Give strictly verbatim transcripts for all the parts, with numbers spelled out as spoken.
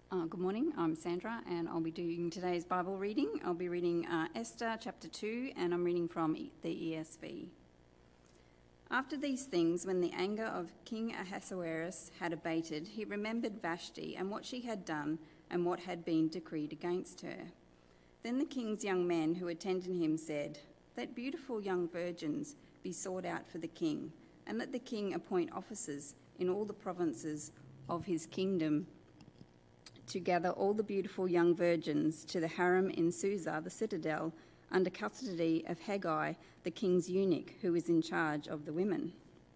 Uh, good morning, I'm Sandra and I'll be doing today's Bible reading. I'll be reading uh, Esther chapter two and I'm reading from e- the E S V. After these things, when the anger of King Ahasuerus had abated, he remembered Vashti and what she had done and what had been decreed against her. Then the king's young men who attended him said, "Let beautiful young virgins be sought out for the king, and let the king appoint officers in all the provinces of his kingdom to gather all the beautiful young virgins to the harem in Susa, the citadel, under custody of Haggai, the king's eunuch, who is in charge of the women.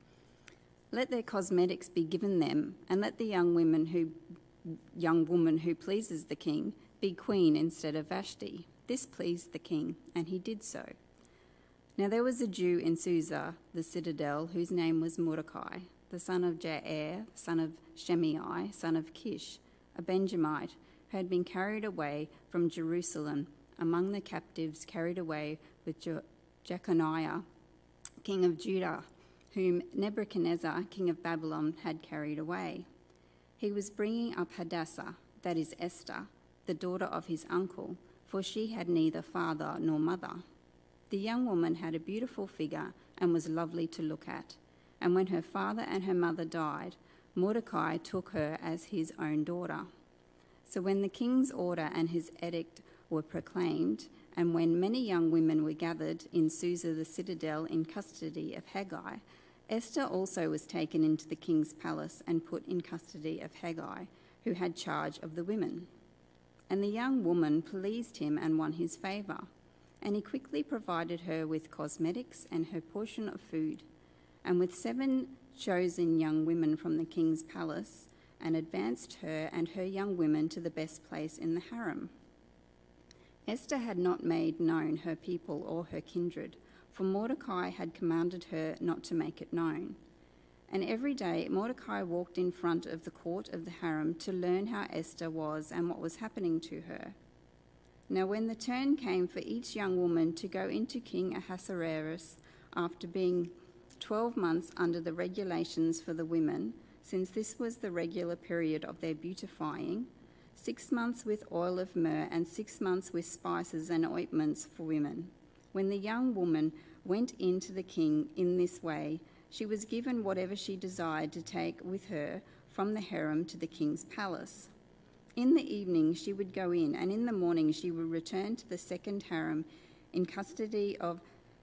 Let their cosmetics be given them, and let the young women who, young woman who pleases the king be queen instead of Vashti." This pleased the king, and he did so. Now there was a Jew in Susa, the citadel, whose name was Mordecai, the son of Jair, son of Shimei, son of Kish, a Benjamite, who had been carried away from Jerusalem among the captives carried away with Je- Jeconiah, king of Judah, whom Nebuchadnezzar, king of Babylon, had carried away. He was bringing up Hadassah, that is Esther, the daughter of his uncle, for she had neither father nor mother. The young woman had a beautiful figure and was lovely to look at, and when her father and her mother died, Mordecai took her as his own daughter. So when the king's order and his edict were proclaimed, and when many young women were gathered in Susa the citadel in custody of Haggai, Esther also was taken into the king's palace and put in custody of Haggai, who had charge of the women. And the young woman pleased him and won his favour, and he quickly provided her with cosmetics and her portion of food, and with seven chosen young women from the king's palace, and advanced her and her young women to the best place in the harem. Esther had not made known her people or her kindred, for Mordecai had commanded her not to make it known. And every day Mordecai walked in front of the court of the harem to learn how Esther was and what was happening to her. Now when the turn came for each young woman to go into King Ahasuerus after being twelve months under the regulations for the women, since this was the regular period of their beautifying, six months with oil of myrrh and six months with spices and ointments for women. When the young woman went in to the king in this way, she was given whatever she desired to take with her from the harem to the king's palace. In the evening she would go in, and in the morning she would return to the second harem in custody of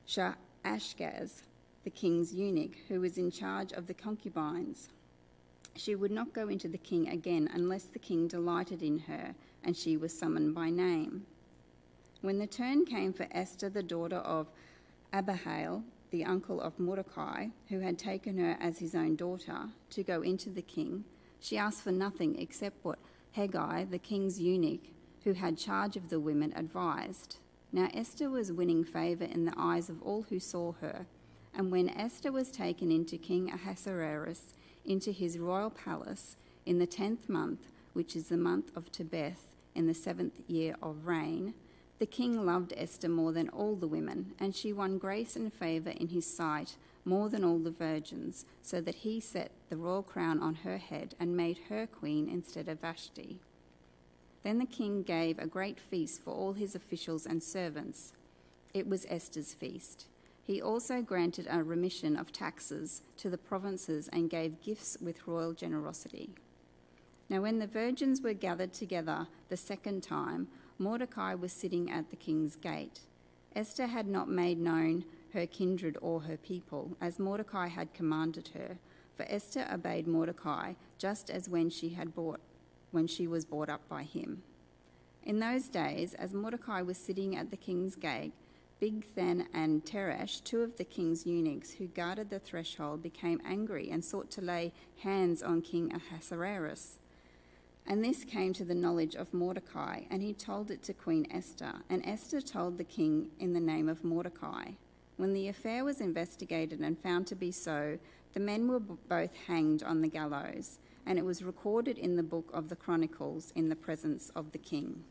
Shaashgaz, the king's eunuch, who was in charge of the concubines. She would not go into the king again unless the king delighted in her, and she was summoned by name. When the turn came for Esther, the daughter of Abihail, the uncle of Mordecai, who had taken her as his own daughter, to go into the king, she asked for nothing except what Haggai, the king's eunuch, who had charge of the women, advised. Now Esther was winning favour in the eyes of all who saw her, and when Esther was taken into King Ahasuerus into his royal palace in the tenth month, which is the month of Tebeth, in the seventh year of reign, the king loved Esther more than all the women, and she won grace and favour in his sight more than all the virgins, so that he set the royal crown on her head and made her queen instead of Vashti. Then the king gave a great feast for all his officials and servants. It was Esther's feast. He also granted a remission of taxes to the provinces and gave gifts with royal generosity. Now when the virgins were gathered together the second time, Mordecai was sitting at the king's gate. Esther had not made known her kindred or her people, as Mordecai had commanded her, for Esther obeyed Mordecai just as when she had bought, when she was brought up by him. In those days, as Mordecai was sitting at the king's gate, Bigthan and Teresh, two of the king's eunuchs who guarded the threshold, became angry and sought to lay hands on King Ahasuerus. And this came to the knowledge of Mordecai, and he told it to Queen Esther, and Esther told the king in the name of Mordecai. When the affair was investigated and found to be so, the men were both hanged on the gallows, and it was recorded in the book of the Chronicles in the presence of the king.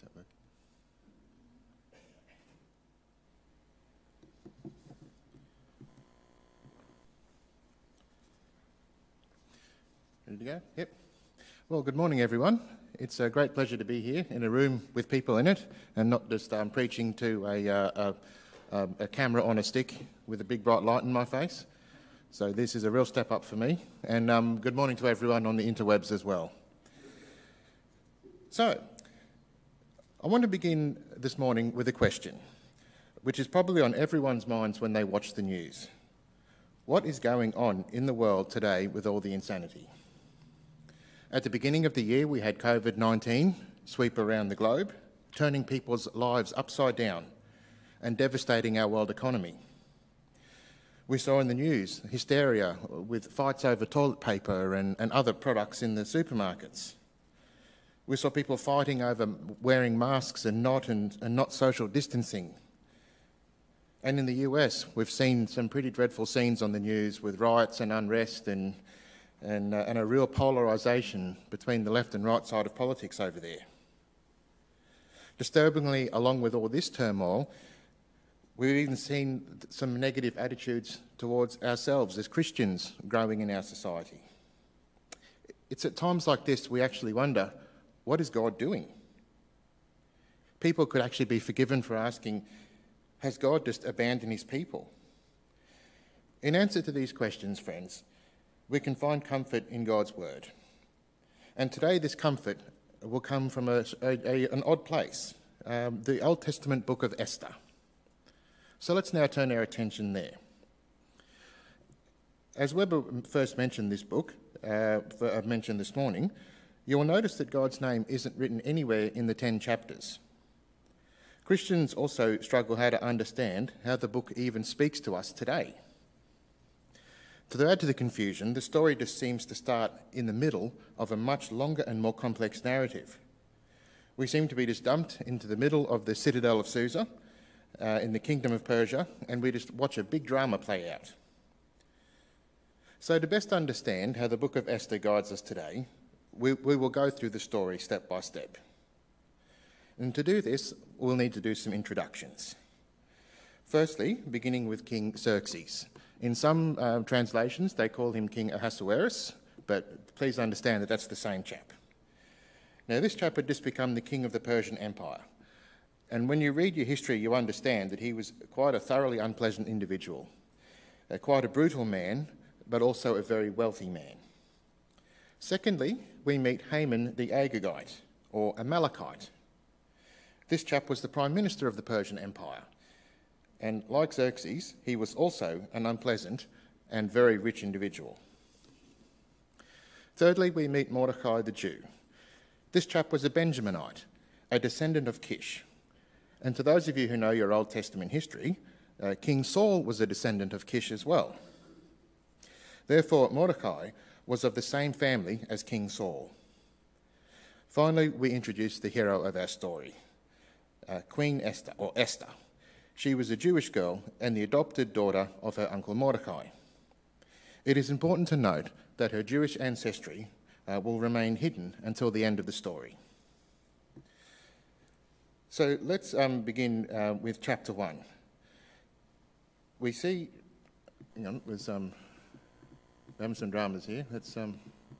Does that work? Ready to go? Yep. Well, good morning, everyone. It's a great pleasure to be here in a room with people in it and not just um, preaching to a, uh, a, a camera on a stick with a big bright light in my face. So this is a real step up for me. And um, good morning to everyone on the interwebs as well. So, I want to begin this morning with a question, which is probably on everyone's minds when they watch the news. What is going on in the world today with all the insanity? At the beginning of the year, we had COVID nineteen sweep around the globe, turning people's lives upside down and devastating our world economy. We saw in the news hysteria with fights over toilet paper and, and other products in the supermarkets. We saw people fighting over wearing masks and not, and, and not social distancing. And in the U S, we've seen some pretty dreadful scenes on the news with riots and unrest and And, uh, and a real polarisation between the left and right side of politics over there. Disturbingly, along with all this turmoil, we've even seen some negative attitudes towards ourselves as Christians growing in our society. It's at times like this we actually wonder, what is God doing? People could actually be forgiven for asking, has God just abandoned his people? In answer to these questions, friends, we can find comfort in God's word. And today this comfort will come from a, a, a, an odd place, um, the Old Testament book of Esther. So let's now turn our attention there. As Weber first mentioned this book, uh, I've mentioned this morning, you will notice that God's name isn't written anywhere in the ten chapters. Christians also struggle how to understand how the book even speaks to us today. To add to the confusion, the story just seems to start in the middle of a much longer and more complex narrative. We seem to be just dumped into the middle of the citadel of Susa, uh, in the kingdom of Persia, and we just watch a big drama play out. So to best understand how the book of Esther guides us today, we, we will go through the story step by step. And to do this, we'll need to do some introductions. Firstly, beginning with King Xerxes. In some uh, translations, they call him King Ahasuerus, but please understand that that's the same chap. Now, this chap had just become the king of the Persian Empire. And when you read your history, you understand that he was quite a thoroughly unpleasant individual, uh, quite a brutal man, but also a very wealthy man. Secondly, we meet Haman the Agagite, or Amalekite. This chap was the prime minister of the Persian Empire. And like Xerxes, he was also an unpleasant and very rich individual. Thirdly, we meet Mordecai the Jew. This chap was a Benjaminite, a descendant of Kish. And to those of you who know your Old Testament history, uh, King Saul was a descendant of Kish as well. Therefore, Mordecai was of the same family as King Saul. Finally, we introduce the hero of our story, uh, Queen Esther, or Esther. She was a Jewish girl and the adopted daughter of her uncle Mordecai. It is important to note that her Jewish ancestry uh, will remain hidden until the end of the story. So let's um, begin uh, with chapter one. We see, hang on, there's, um, we're having some dramas here. Let's, um,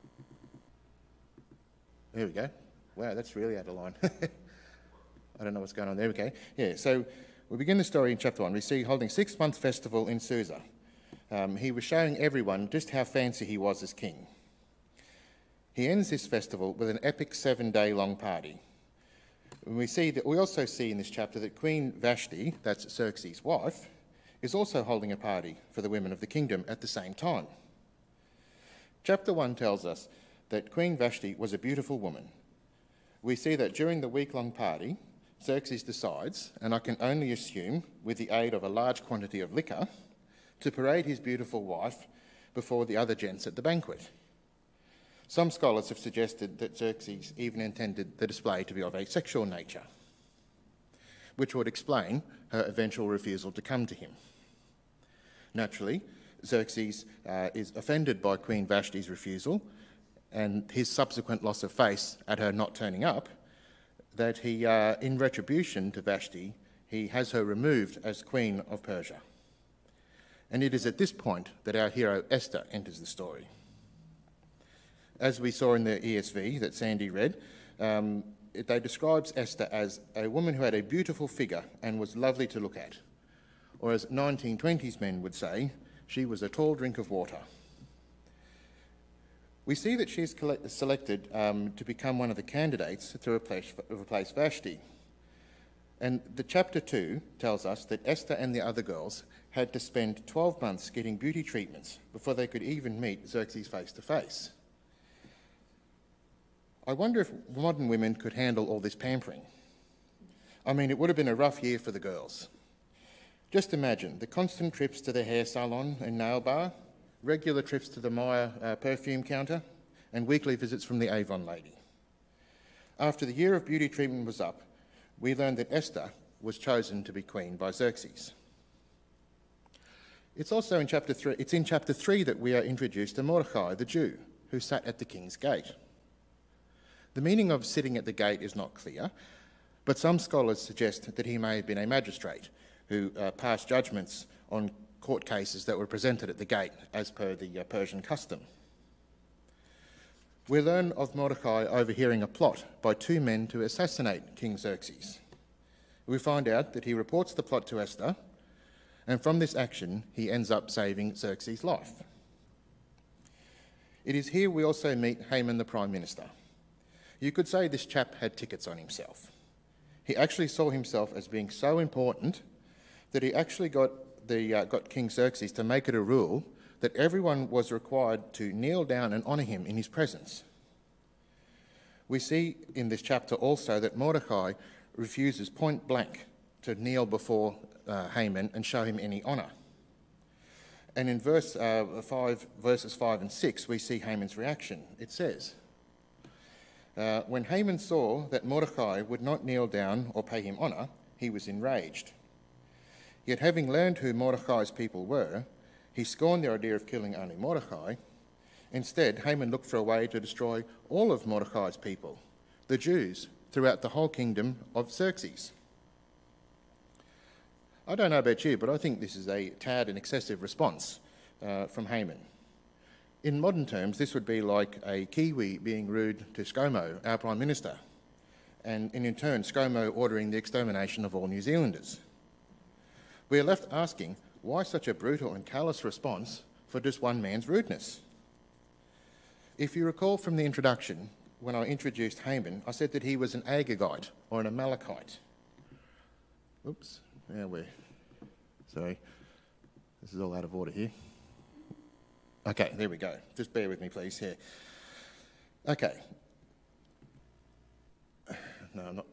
there we go. Wow, that's really out of line. I don't know what's going on there. Okay, yeah, so we begin the story in chapter one. We see holding a six-month festival in Susa. Um, he was showing everyone just how fancy he was as king. He ends this festival with an epic seven-day-long party. And we see that we also see in this chapter that Queen Vashti, that's Xerxes' wife, is also holding a party for the women of the kingdom at the same time. Chapter one tells us that Queen Vashti was a beautiful woman. We see that during the week-long party, Xerxes decides, and I can only assume with the aid of a large quantity of liquor, to parade his beautiful wife before the other gents at the banquet. Some scholars have suggested that Xerxes even intended the display to be of a sexual nature, which would explain her eventual refusal to come to him. Naturally, Xerxes uh, is offended by Queen Vashti's refusal and his subsequent loss of face at her not turning up, that he, uh, in retribution to Vashti, he has her removed as Queen of Persia. And it is at this point that our hero Esther enters the story. As we saw in the E S V that Sandy read, um, it, they describes Esther as a woman who had a beautiful figure and was lovely to look at. Or as nineteen twenties men would say, she was a tall drink of water. We see that she is collect- selected um, to become one of the candidates to replace, replace Vashti. And the chapter two tells us that Esther and the other girls had to spend twelve months getting beauty treatments before they could even meet Xerxes face to face. I wonder if modern women could handle all this pampering. I mean, it would have been a rough year for the girls. Just imagine the constant trips to the hair salon and nail bar, regular trips to the Maya uh, perfume counter, and weekly visits from the Avon lady. After the year of beauty treatment was up, we learned that Esther was chosen to be queen by Xerxes. It's also in chapter three, it's in chapter three that we are introduced to Mordecai, the Jew, who sat at the king's gate. The meaning of sitting at the gate is not clear, but some scholars suggest that he may have been a magistrate who uh, passed judgments on court cases that were presented at the gate as per the uh, Persian custom. We learn of Mordecai overhearing a plot by two men to assassinate King Xerxes. We find out that he reports the plot to Esther, and from this action he ends up saving Xerxes' life. It is here we also meet Haman the Prime Minister. You could say this chap had tickets on himself. He actually saw himself as being so important that he actually got, the, uh, got King Xerxes to make it a rule that everyone was required to kneel down and honour him in his presence. We see in this chapter also that Mordecai refuses point blank to kneel before uh, Haman and show him any honour. And in verse uh, five, verses five and six, we see Haman's reaction. It says, Uh, when Haman saw that Mordecai would not kneel down or pay him honour, he was enraged. Yet having learned who Mordecai's people were, he scorned the idea of killing only Mordecai. Instead, Haman looked for a way to destroy all of Mordecai's people, the Jews, throughout the whole kingdom of Xerxes. I don't know about you, but I think this is a tad and excessive response uh, from Haman. In modern terms, this would be like a Kiwi being rude to ScoMo, our Prime Minister, and in turn ScoMo ordering the extermination of all New Zealanders. We are left asking, why such a brutal and callous response for just one man's rudeness? If you recall from the introduction, when I introduced Haman, I said that he was an Agagite or an Amalekite. Oops, yeah, we're... Sorry, this is all out of order here. Okay, there we go. Just bear with me, please, here. Okay. No, I'm not...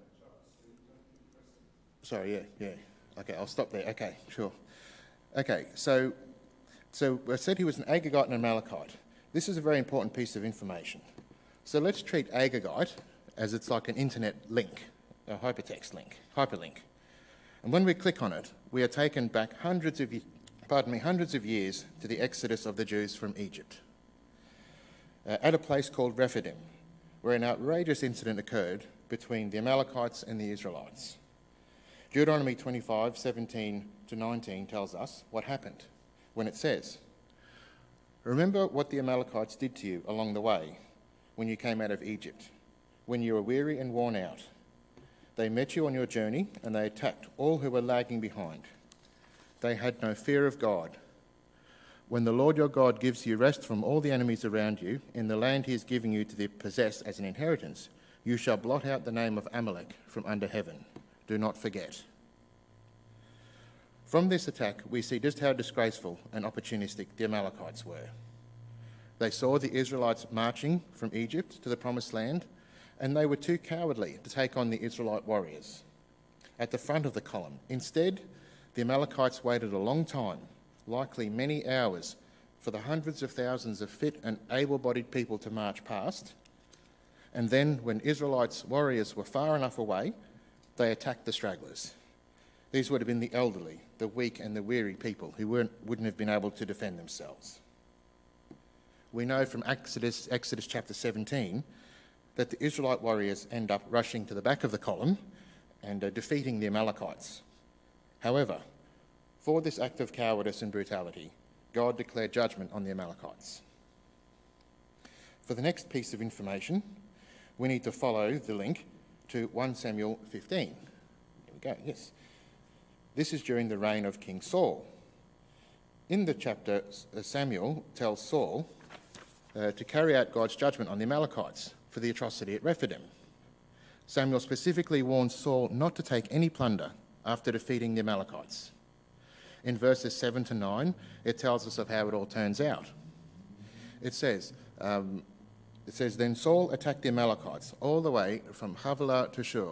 Sorry, yeah, yeah. Okay, I'll stop there. Okay, sure. Okay, so, so I said he was an Agagite and an Amalekite. This is a very important piece of information. So let's treat Agagite as it's like an internet link, a hypertext link, hyperlink. And when we click on it, we are taken back hundreds of years, pardon me, hundreds of years to the exodus of the Jews from Egypt, uh, at a place called Rephidim, where an outrageous incident occurred between the Amalekites and the Israelites. Deuteronomy twenty-five, seventeen to nineteen tells us what happened when it says, "Remember what the Amalekites did to you along the way when you came out of Egypt, when you were weary and worn out. They met you on your journey and they attacked all who were lagging behind. They had no fear of God. When the Lord your God gives you rest from all the enemies around you in the land he is giving you to possess as an inheritance, you shall blot out the name of Amalek from under heaven. Do not forget." From this attack, we see just how disgraceful and opportunistic the Amalekites were. They saw the Israelites marching from Egypt to the Promised Land, and they were too cowardly to take on the Israelite warriors at the front of the column. Instead, the Amalekites waited a long time, likely many hours, for the hundreds of thousands of fit and able-bodied people to march past. And then, when Israelites' warriors were far enough away, they attacked the stragglers. These would have been the elderly, the weak and the weary people who weren't, wouldn't have been able to defend themselves. We know from Exodus, Exodus chapter seventeen that the Israelite warriors end up rushing to the back of the column and uh, defeating the Amalekites. However, for this act of cowardice and brutality, God declared judgment on the Amalekites. For the next piece of information, we need to follow the link to First Samuel fifteen. Here we go, yes. This is during the reign of King Saul. In the chapter, Samuel tells Saul uh, to carry out God's judgment on the Amalekites for the atrocity at Rephidim. Samuel specifically warns Saul not to take any plunder after defeating the Amalekites. In verses seven to nine, it tells us of how it all turns out. It says, um, it says, then Saul attacked the Amalekites all the way from Havilah to Shur.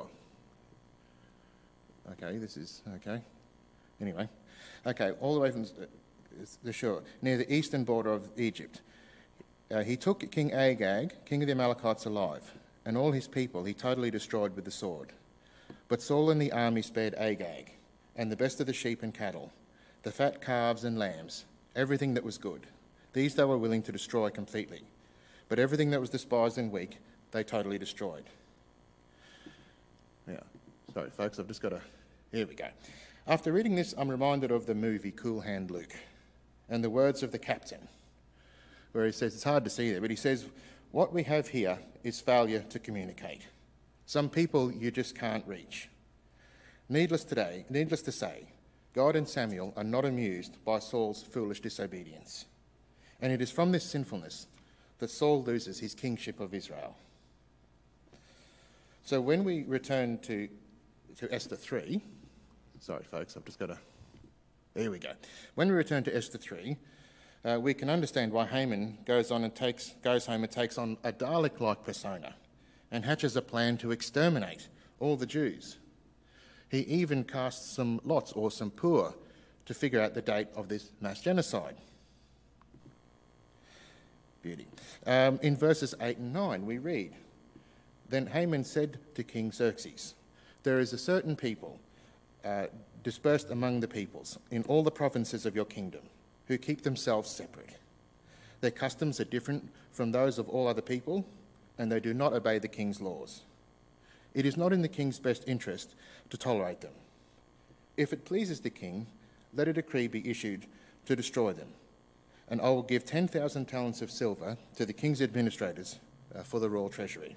Okay, this is, okay. Anyway, okay, all the way from the Shur, near the eastern border of Egypt. Uh, he took King Agag, king of the Amalekites, alive, and all his people he totally destroyed with the sword. But Saul and the army spared Agag, and the best of the sheep and cattle, the fat calves and lambs, everything that was good. These they were willing to destroy completely. But everything that was despised and weak, they totally destroyed. Yeah, sorry folks, I've just got to... Here we go. After reading this, I'm reminded of the movie Cool Hand Luke and the words of the captain, where he says, it's hard to see there, but he says, what we have here is failure to communicate. Some people you just can't reach. Needless today, needless to say, God and Samuel are not amused by Saul's foolish disobedience. And it is from this sinfulness that Saul loses his kingship of Israel. So when we return to, to Esther three, sorry folks, I've just got to, there we go. When we return to Esther three, uh, we can understand why Haman goes on and takes, goes home and takes on a Dalek-like persona and hatches a plan to exterminate all the Jews. He even casts some lots or some pur to figure out the date of this mass genocide. Beauty. Um, in verses eight and nine, we read, then Haman said to King Xerxes, there is a certain people uh, dispersed among the peoples in all the provinces of your kingdom who keep themselves separate. Their customs are different from those of all other people, and they do not obey the king's laws. It is not in the king's best interest to tolerate them. If it pleases the king, let a decree be issued to destroy them, and I will give ten thousand talents of silver to the king's administrators uh, for the royal treasury.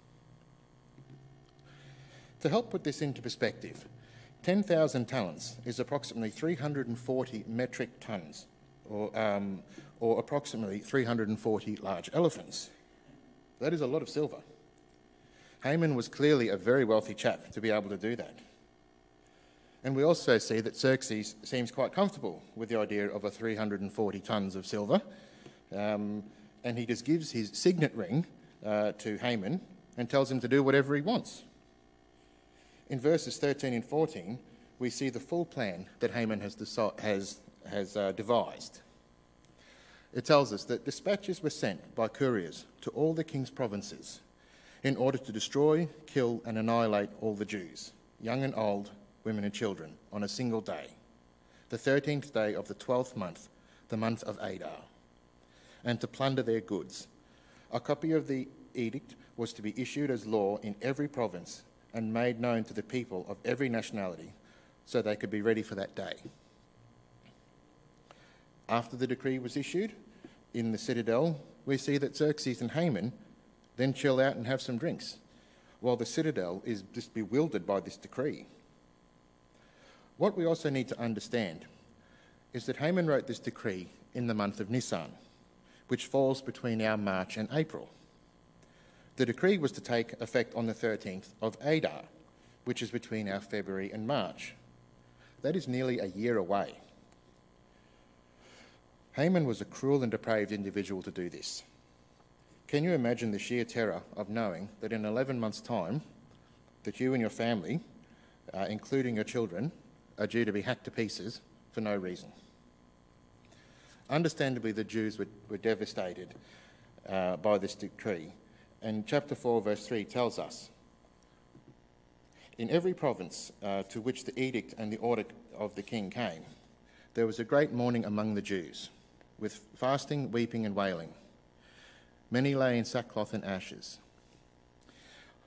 To help put this into perspective, ten thousand talents is approximately three hundred forty metric tonnes, or, um, or approximately three hundred forty large elephants. That is a lot of silver. Haman was clearly a very wealthy chap to be able to do that. And we also see that Xerxes seems quite comfortable with the idea of a three hundred forty tonnes of silver, um, and he just gives his signet ring uh, to Haman and tells him to do whatever he wants. In verses thirteen and fourteen, we see the full plan that Haman has, deci- has, has uh, devised. It tells us that dispatches were sent by couriers to all the king's provinces in order to destroy, kill and annihilate all the Jews, young and old, women and children, on a single day, the thirteenth day of the twelfth month, the month of Adar, and to plunder their goods. A copy of the edict was to be issued as law in every province and made known to the people of every nationality so they could be ready for that day. After the decree was issued, in the citadel, we see that Xerxes and Haman then chill out and have some drinks, while the citadel is just bewildered by this decree. What we also need to understand is that Haman wrote this decree in the month of Nisan, which falls between our March and April. The decree was to take effect on the thirteenth of Adar, which is between our February and March. That is nearly a year away. Haman was a cruel and depraved individual to do this. Can you imagine the sheer terror of knowing that in eleven months' time, that you and your family, uh, including your children, are due to be hacked to pieces for no reason? Understandably, the Jews were, were devastated uh, by this decree, and chapter four, verse three tells us, in every province uh, to which the edict and the order of the king came, there was a great mourning among the Jews, with fasting, weeping and wailing. Many lay in sackcloth and ashes.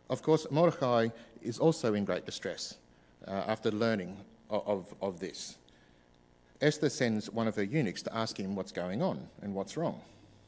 Of course, Mordecai is also in great distress uh, after learning of, of, of this. Esther sends one of her eunuchs to ask him what's going on and what's wrong.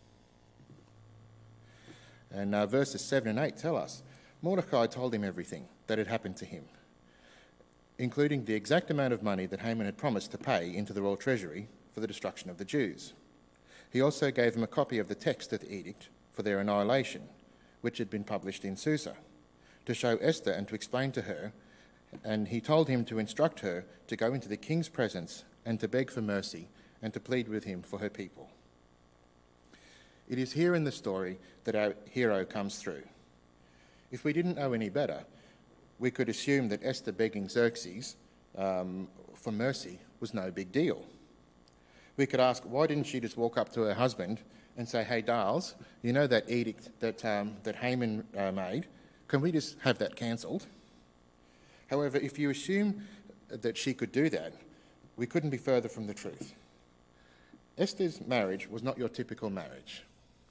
And uh, verses seven and eight tell us, Mordecai told him everything that had happened to him, including the exact amount of money that Haman had promised to pay into the royal treasury for the destruction of the Jews. He also gave him a copy of the text of the edict for their annihilation, which had been published in Susa, to show Esther and to explain to her, and he told him to instruct her to go into the king's presence and to beg for mercy and to plead with him for her people. It is here in the story that our hero comes through. If we didn't know any better, we could assume that Esther begging Xerxes um, for mercy was no big deal. We could ask, why didn't she just walk up to her husband and say, hey, Darls, you know that edict that, um, that Haman uh, made? Can we just have that cancelled? However, if you assume that she could do that, we couldn't be further from the truth. Esther's marriage was not your typical marriage.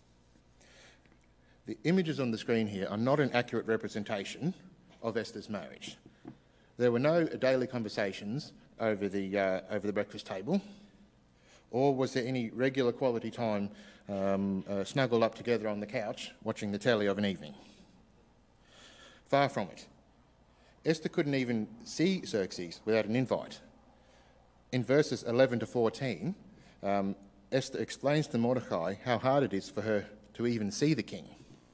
The images on the screen here are not an accurate representation of Esther's marriage. There were no daily conversations over the, uh, over the breakfast table, or was there any regular quality time um, uh, snuggled up together on the couch watching the telly of an evening. Far from it. Esther couldn't even see Xerxes without an invite. In verses eleven to fourteen, um, Esther explains to Mordecai how hard it is for her to even see the king.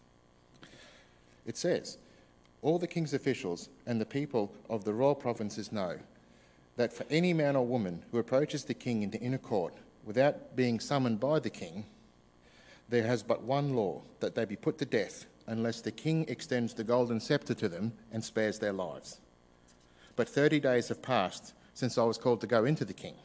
It says, all the king's officials and the people of the royal provinces know that for any man or woman who approaches the king in the inner court without being summoned by the king, there has but one law, that they be put to death unless the king extends the golden sceptre to them and spares their lives. But thirty days have passed since I was called to go into the king.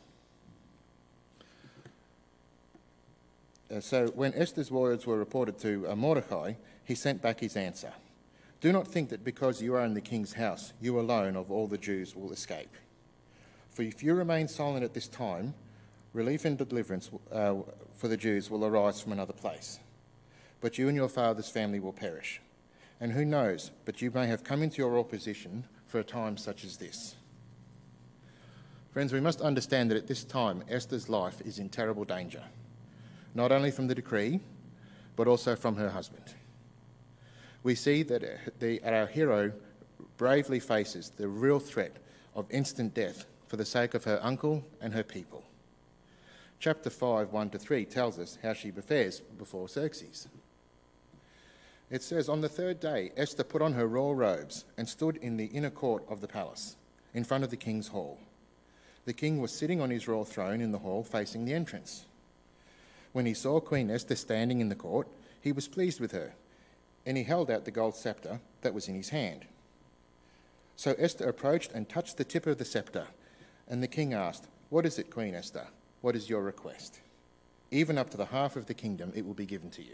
Uh, so when Esther's words were reported to uh, Mordecai, he sent back his answer. Do not think that because you are in the king's house, you alone of all the Jews will escape. For if you remain silent at this time, relief and deliverance uh, for the Jews will arise from another place. But you and your father's family will perish. And who knows, but you may have come into your royal position for a time such as this. Friends, we must understand that at this time, Esther's life is in terrible danger, not only from the decree, but also from her husband. We see that the, our hero bravely faces the real threat of instant death for the sake of her uncle and her people. Chapter five, one to three tells us how she fares before Xerxes. It says, on the third day, Esther put on her royal robes and stood in the inner court of the palace, in front of the king's hall. The king was sitting on his royal throne in the hall facing the entrance. When he saw Queen Esther standing in the court, he was pleased with her, and he held out the gold sceptre that was in his hand. So Esther approached and touched the tip of the sceptre, and the king asked, what is it, Queen Esther? What is your request? Even up to the half of the kingdom, it will be given to you.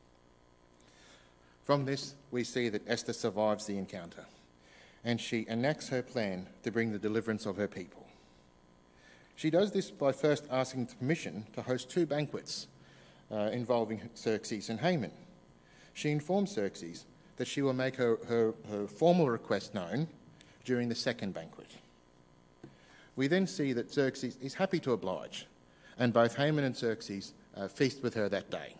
From this, we see that Esther survives the encounter, and she enacts her plan to bring the deliverance of her people. She does this by first asking permission to host two banquets uh, involving Xerxes and Haman. She informs Xerxes that she will make her, her, her formal request known during the second banquet. We then see that Xerxes is happy to oblige, and both Haman and Xerxes uh, feast with her that day.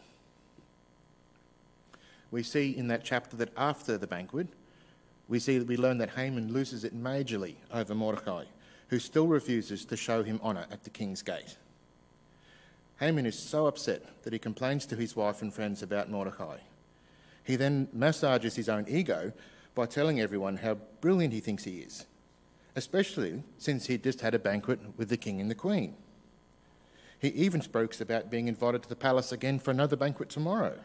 We see in that chapter that after the banquet, we see that we learn that Haman loses it majorly over Mordecai, who still refuses to show him honour at the king's gate. Haman is so upset that he complains to his wife and friends about Mordecai. He then massages his own ego by telling everyone how brilliant he thinks he is, especially since he'd just had a banquet with the king and the queen. He even speaks about being invited to the palace again for another banquet tomorrow.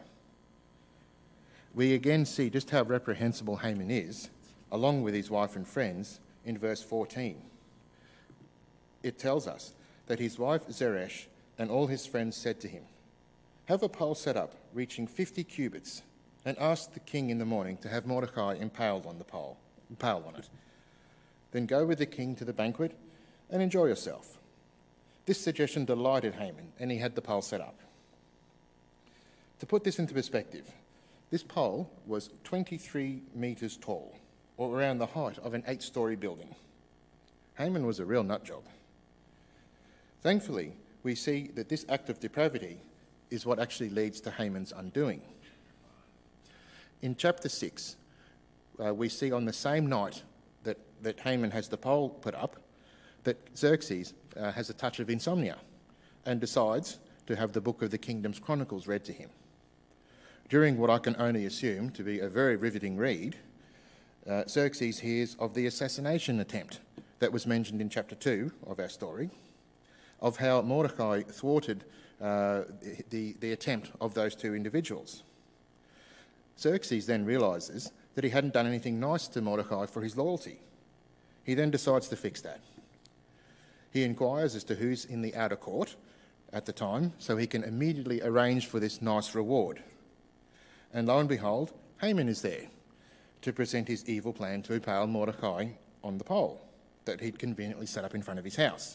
We again see just how reprehensible Haman is, along with his wife and friends, in verse fourteen. It tells us that his wife Zeresh and all his friends said to him, have a pole set up reaching fifty cubits, and ask the king in the morning to have Mordecai impaled on the pole, impaled on it. Then go with the king to the banquet and enjoy yourself. This suggestion delighted Haman, and he had the pole set up. To put this into perspective, This pole was twenty-three metres tall, or around the height of an eight-storey building. Haman was a real nutjob. Thankfully, we see that this act of depravity is what actually leads to Haman's undoing. In chapter six, uh, we see on the same night that, that Haman has the pole put up, that Xerxes uh, has a touch of insomnia and decides to have the book of the Kingdom's Chronicles read to him. During what I can only assume to be a very riveting read, uh, Xerxes hears of the assassination attempt that was mentioned in chapter two of our story, of how Mordecai thwarted uh, the, the attempt of those two individuals. Xerxes then realises that he hadn't done anything nice to Mordecai for his loyalty. He then decides to fix that. He inquires as to who's in the outer court at the time, so he can immediately arrange for this nice reward. And lo and behold, Haman is there to present his evil plan to impale Mordecai on the pole that he'd conveniently set up in front of his house.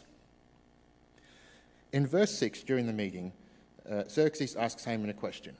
In verse six, during the meeting, uh, Xerxes asks Haman a question.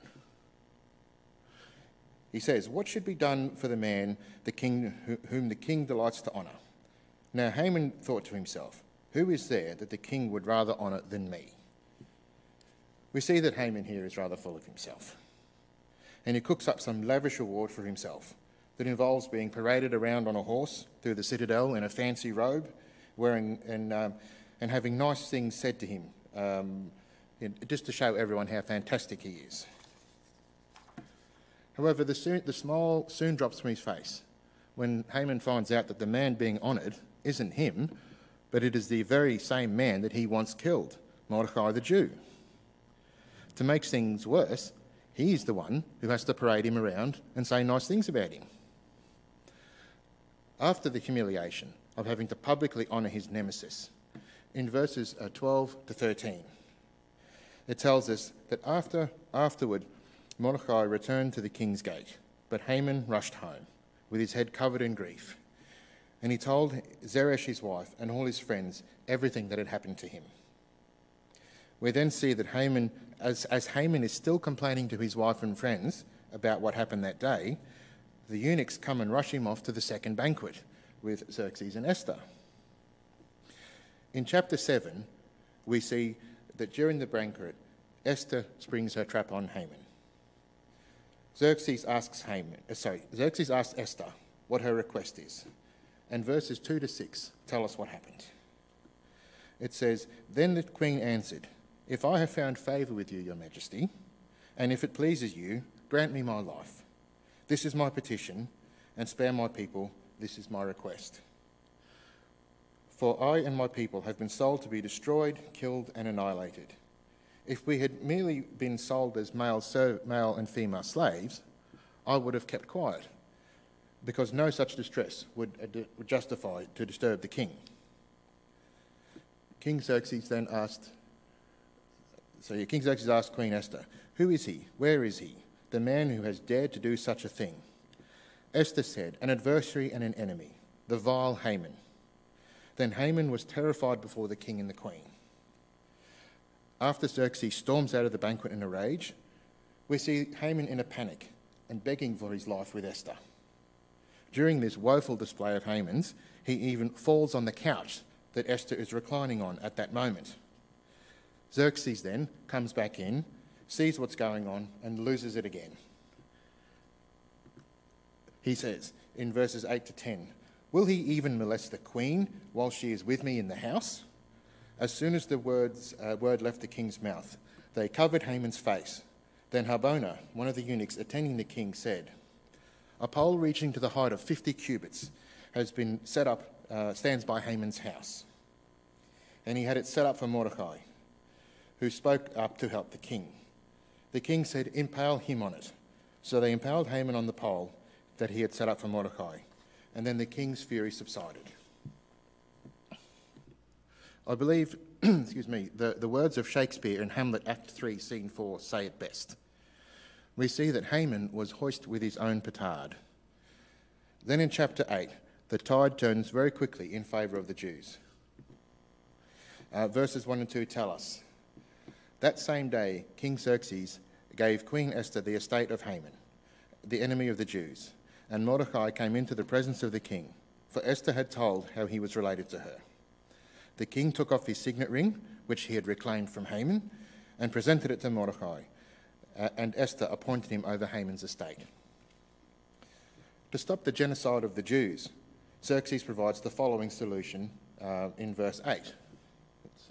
He says, "What should be done for the man the king, whom the king delights to honour?" Now Haman thought to himself, "Who is there that the king would rather honour than me?" We see that Haman here is rather full of himself. And he cooks up some lavish reward for himself that involves being paraded around on a horse through the citadel in a fancy robe, wearing and, um, and having nice things said to him, um, just to show everyone how fantastic he is. However, the, soon, the smile soon drops from his face when Haman finds out that the man being honoured isn't him, but it is the very same man that he once killed, Mordecai the Jew. To make things worse, he's the one who has to parade him around and say nice things about him. After the humiliation of having to publicly honour his nemesis, in verses twelve to thirteen, it tells us that after afterward Mordecai returned to the king's gate, but Haman rushed home with his head covered in grief. And he told Zeresh his wife and all his friends everything that had happened to him. We then see that Haman, as, as Haman is still complaining to his wife and friends about what happened that day, the eunuchs come and rush him off to the second banquet with Xerxes and Esther. In chapter seven, we see that during the banquet, Esther springs her trap on Haman. Xerxes asks Haman, uh, sorry, Xerxes asks Esther what her request is, and verses two to six tell us what happened. It says, "Then the queen answered, 'If I have found favour with you, your majesty, and if it pleases you, grant me my life. This is my petition, and spare my people, this is my request. For I and my people have been sold to be destroyed, killed, and annihilated. If we had merely been sold as male, serv- male and female slaves, I would have kept quiet, because no such distress would, uh, would justify to disturb the king.' King Xerxes then asked, so yeah, King Xerxes asked Queen Esther, 'Who is he? Where is he, the man who has dared to do such a thing?' Esther said, 'An adversary and an enemy, the vile Haman.' Then Haman was terrified before the king and the queen. After Xerxes storms out of the banquet in a rage, we see Haman in a panic and begging for his life with Esther. During this woeful display of Haman's, he even falls on the couch that Esther is reclining on at that moment. Xerxes then comes back in, sees what's going on, and loses it again. He says in verses eight to ten, "Will he even molest the queen while she is with me in the house?" As soon as the words, uh, word left the king's mouth, they covered Haman's face. Then Harbona, one of the eunuchs attending the king, said, "A pole reaching to the height of fifty cubits has been set up, uh, stands by Haman's house." And he had it set up for Mordecai, who spoke up to help the king. The king said, "Impale him on it." So they impaled Haman on the pole that he had set up for Mordecai, and then the king's fury subsided. I believe, excuse me, the, the words of Shakespeare in Hamlet Act three, Scene four say it best. We see that Haman was hoist with his own petard. Then in chapter eight, the tide turns very quickly in favour of the Jews. Uh, verses one and two tell us, "That same day, King Xerxes gave Queen Esther the estate of Haman, the enemy of the Jews, and Mordecai came into the presence of the king, for Esther had told how he was related to her. The king took off his signet ring, which he had reclaimed from Haman, and presented it to Mordecai, uh, and Esther appointed him over Haman's estate. To stop the genocide of the Jews, Xerxes provides the following solution uh, in verse eight. Uh,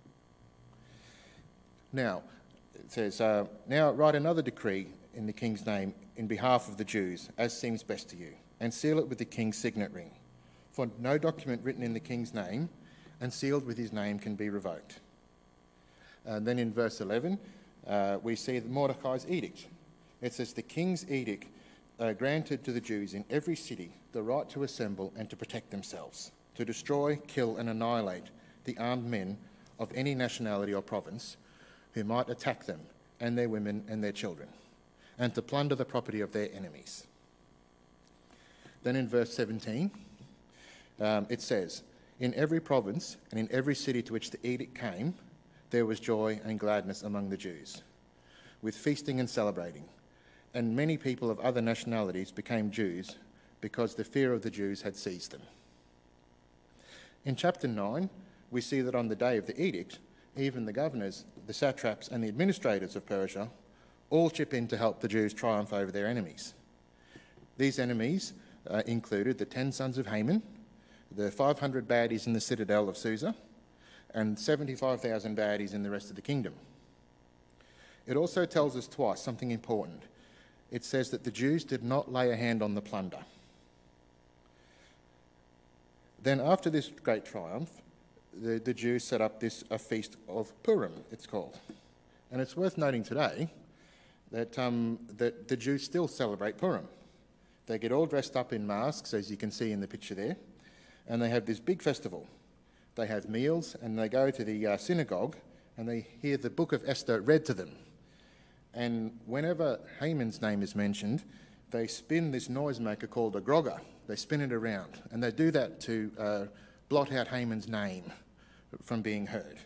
now, it says, uh, now write another decree in the king's name in behalf of the Jews, as seems best to you, and seal it with the king's signet ring. For no document written in the king's name and sealed with his name can be revoked. And then in verse eleven, uh, we see Mordecai's edict. It says, the king's edict uh, granted to the Jews in every city the right to assemble and to protect themselves, to destroy, kill and annihilate the armed men of any nationality or province who might attack them and their women and their children, and to plunder the property of their enemies. Then in verse seventeen, um, it says, in every province and in every city to which the edict came, there was joy and gladness among the Jews, with feasting and celebrating. And many people of other nationalities became Jews because the fear of the Jews had seized them. In chapter nine, we see that on the day of the edict, even the governors, the satraps and the administrators of Persia all chip in to help the Jews triumph over their enemies. These enemies uh, included the ten sons of Haman, the five hundred baddies in the citadel of Susa, and seventy-five thousand baddies in the rest of the kingdom. It also tells us twice something important. It says that the Jews did not lay a hand on the plunder. Then after this great triumph, the, the Jews set up this a feast of Purim, it's called. And it's worth noting today that, um, that the Jews still celebrate Purim. They get all dressed up in masks, as you can see in the picture there, and they have this big festival. They have meals and they go to the uh, synagogue and they hear the book of Esther read to them. And whenever Haman's name is mentioned, they spin this noisemaker called a grogger. They spin it around, and they do that to uh, blot out Haman's name from being heard.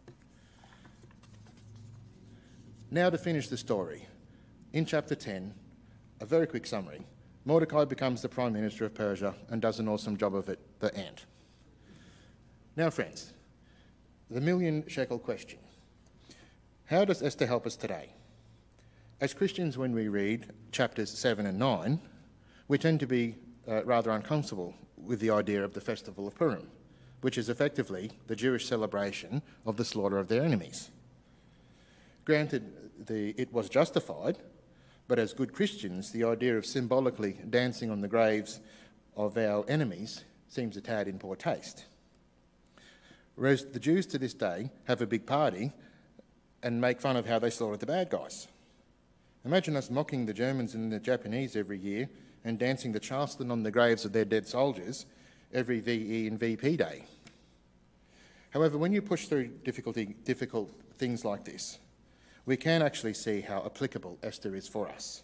Now to finish the story. In chapter ten, a very quick summary. Mordecai becomes the Prime Minister of Persia and does an awesome job of it, the end. Now, friends, the million shekel question. How does Esther help us today? As Christians, when we read chapters seven and nine, we tend to be uh, rather uncomfortable with the idea of the festival of Purim, which is effectively the Jewish celebration of the slaughter of their enemies. Granted, the, it was justified, but as good Christians, the idea of symbolically dancing on the graves of our enemies seems a tad in poor taste. Whereas the Jews to this day have a big party and make fun of how they slaughtered the bad guys. Imagine us mocking the Germans and the Japanese every year and dancing the Charleston on the graves of their dead soldiers every V E and V P day. However, when you push through difficulty, difficult things like this, we can actually see how applicable Esther is for us.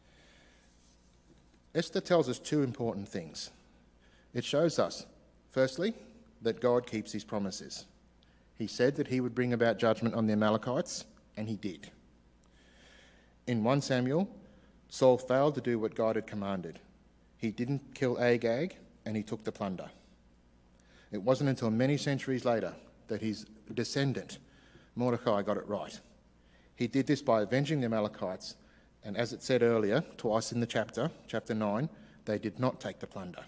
Esther tells us two important things. It shows us, firstly, that God keeps his promises. He said that he would bring about judgment on the Amalekites, and he did. In First Samuel, Saul failed to do what God had commanded. He didn't kill Agag, and he took the plunder. It wasn't until many centuries later that his descendant, Mordecai, got it right. He did this by avenging the Amalekites, and as it said earlier, twice in the chapter, chapter nine, they did not take the plunder.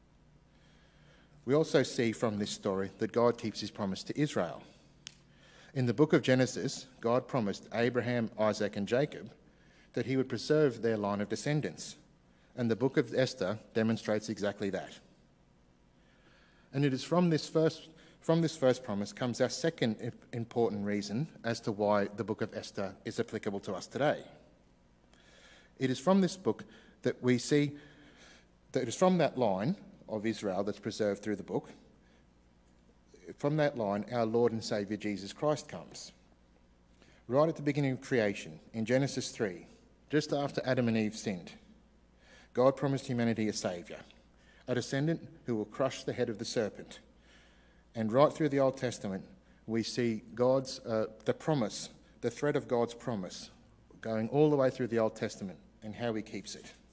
We also see from this story that God keeps his promise to Israel. In the book of Genesis, God promised Abraham, Isaac, and Jacob that he would preserve their line of descendants, and the book of Esther demonstrates exactly that. And it is from this first, from this first promise comes our second important reason as to why the book of Esther is applicable to us today. It is from this book that we see that it is from that line of Israel that's preserved through the book, from that line our Lord and Saviour Jesus Christ comes. Right at the beginning of creation, in Genesis three, just after Adam and Eve sinned, God promised humanity a saviour, a descendant who will crush the head of the serpent. And right through the Old Testament, we see God's, uh, the promise, the thread of God's promise, going all the way through the Old Testament and how he keeps it.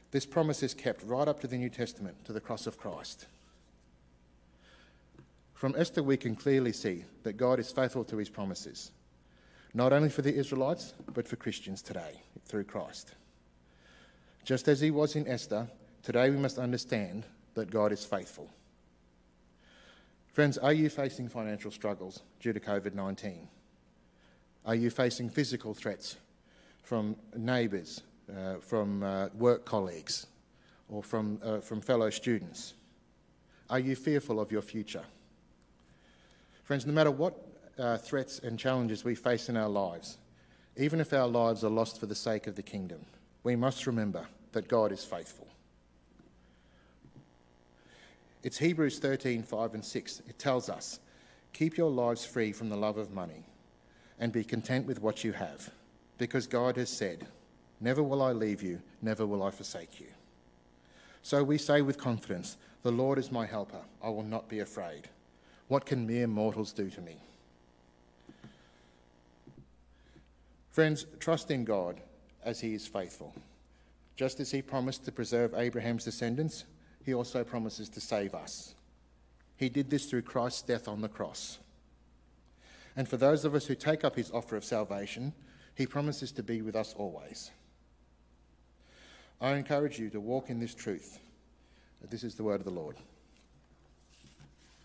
This promise is kept right up to the New Testament, to the cross of Christ. From Esther, we can clearly see that God is faithful to his promises, not only for the Israelites, but for Christians today, through Christ. Just as he was in Esther, today we must understand that God is faithful. Friends, are you facing financial struggles due to covid nineteen? Are you facing physical threats from neighbours, uh, from uh, work colleagues, or from, uh, from fellow students? Are you fearful of your future? Friends, no matter what uh, threats and challenges we face in our lives, even if our lives are lost for the sake of the kingdom, we must remember that God is faithful. It's Hebrews thirteen, five and six. It tells us, "Keep your lives free from the love of money and be content with what you have, because God has said, 'Never will I leave you, never will I forsake you.' So we say with confidence, 'The Lord is my helper, I will not be afraid. What can mere mortals do to me?'" Friends, trust in God as he is faithful. Just as he promised to preserve Abraham's descendants, he also promises to save us. He did this through Christ's death on the cross. And for those of us who take up his offer of salvation, he promises to be with us always. I encourage you to walk in this truth. This is the word of the Lord.